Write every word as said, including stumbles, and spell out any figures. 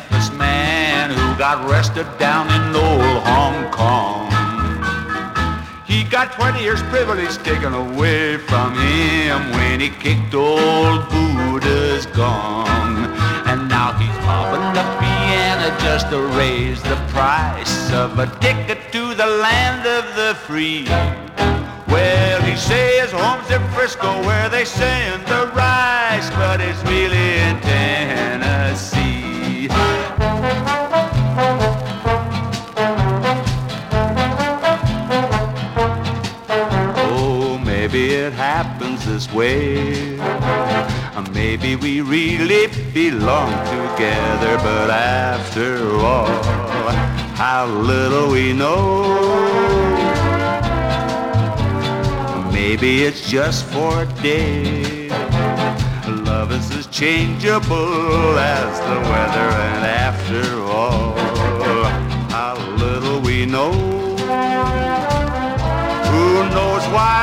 Memphis man who got arrested down in old Hong Kong. He got twenty years privilege taken away from him when he kicked old Buddha's gong. And now he's mopping the piano just to raise the price of a ticket to the land of the free. Well, he says home's in Frisco where they send the rice, but it's really in Tennessee. Oh, maybe it happens this way. Maybe we really belong together, but after all, how little we know. Maybe it's just for a day. Love is as changeable as the weather, and after all, how little we know. Who knows why